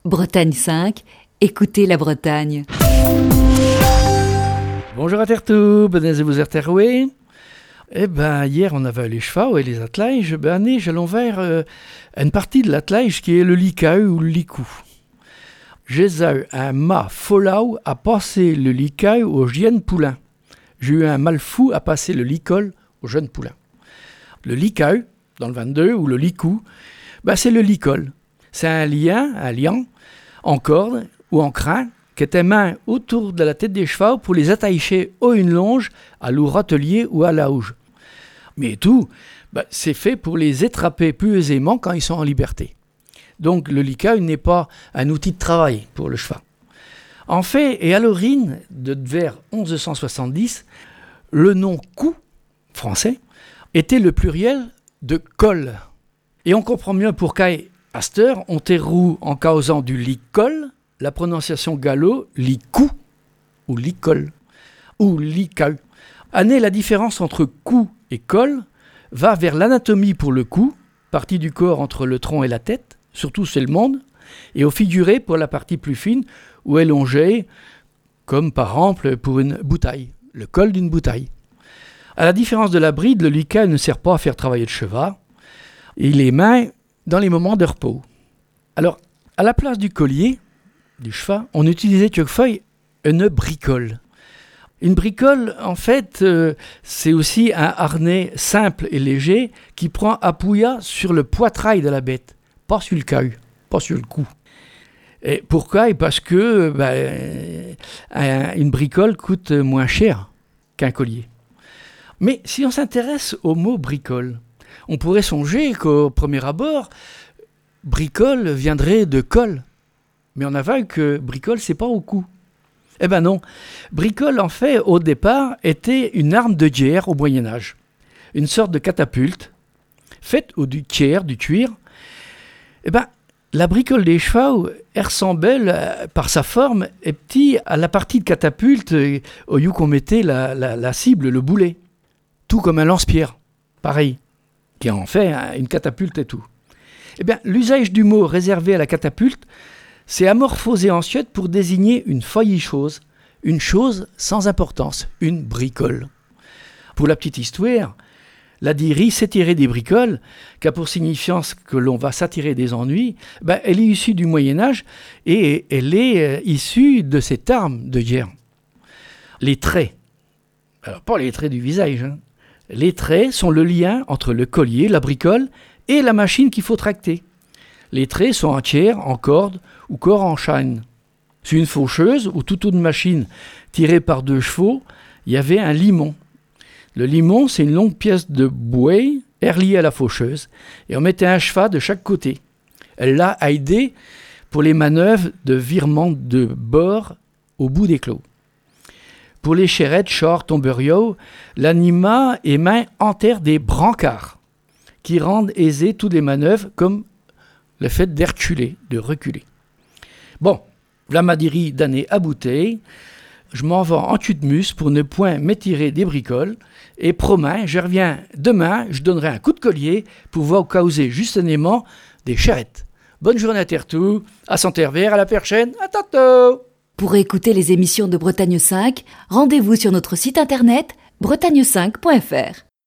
Bretagne 5, écoutez la Bretagne. Bonjour à Tertou, benez-vous à Terroué. Hier on avait les chevaux et les attelages. J'allons vers une partie de l'attelage qui est le licau ou le licou. J'ai eu un mât folau à passer le licau aux jeunes poulains. J'ai eu un mal fou à passer le licol aux jeunes poulains. Le licau, dans le 22, ou le licou, c'est le licol. C'est un liant, en corde ou en crin, qui était main autour de la tête des chevaux pour les attacher à une longe, à leur râtelier ou à la houge. Mais tout, c'est fait pour les attraper plus aisément quand ils sont en liberté. Donc le licau n'est pas un outil de travail pour le cheval. En fait, et à l'origine, vers 1170, le nom cou, français, était le pluriel de col. Et on comprend mieux pourquoi Aster on terroux en causant du licol, la prononciation gallo, licou, ou licol, ou licau. La différence entre cou et col va vers l'anatomie pour le cou, partie du corps entre le tronc et la tête, surtout c'est le monde, et au figuré pour la partie plus fine, où est longée, comme par exemple pour une bouteille, le col d'une bouteille. À la différence de la bride, le licau ne sert pas à faire travailler le cheval, il est main dans les moments de repos. Alors, à la place du collier, du cheval, on utilisait quelquefois une bricole. Une bricole, en fait, c'est aussi un harnais simple et léger qui prend appui sur le poitrail de la bête, pas sur le cau, pas sur le cou. Et pourquoi ? Parce que une bricole coûte moins cher qu'un collier. Mais si on s'intéresse au mot bricole, on pourrait songer qu'au premier abord, bricole viendrait de col. Mais on a vu que bricole, c'est pas au cou. Non. Bricole, en fait, au départ, était une arme de guerre au Moyen-Âge. Une sorte de catapulte, faite au du cuir. La bricole des chevaux, elle ressemble, par sa forme, est petit à la partie de catapulte au lieu qu'on mettait la cible, le boulet. Tout comme un lance-pierre. Pareil. Qui en fait une catapulte et tout. L'usage du mot réservé à la catapulte, c'est amorphosé ensuite pour désigner une chose, une chose sans importance, une bricole. Pour la petite histoire, la dirie s'étirer des bricoles, car pour signifiance que l'on va s'attirer des ennuis, elle est issue du Moyen-Âge et elle est issue de cette arme de guerre. Les traits, alors pas les traits du visage, Les traits sont le lien entre le collier, la bricole, et la machine qu'il faut tracter. Les traits sont en tiers, en corde ou corps en chaîne. Sur une faucheuse ou toute autre machine tirée par 2 chevaux, il y avait un limon. Le limon, c'est une longue pièce de bois reliée à la faucheuse, et on mettait un cheval de chaque côté. Elle l'a aidé pour les manœuvres de virement de bord au bout des clos. Pour les charrettes, chars, tomberiots, l'anima est main en terre des brancards, qui rendent aisées toutes les manœuvres, comme le fait d'herculer, de reculer. Bon, la madirie d'année à bouteille, je m'en vais en cul de mus pour ne point m'étirer des bricoles, et promets, je reviens demain, je donnerai un coup de collier pour voir causer justement des charrettes. Bonne journée à Tertou, à Santervers, à la prochaine, à tantôt. Pour écouter les émissions de Bretagne 5, rendez-vous sur notre site internet bretagne5.fr.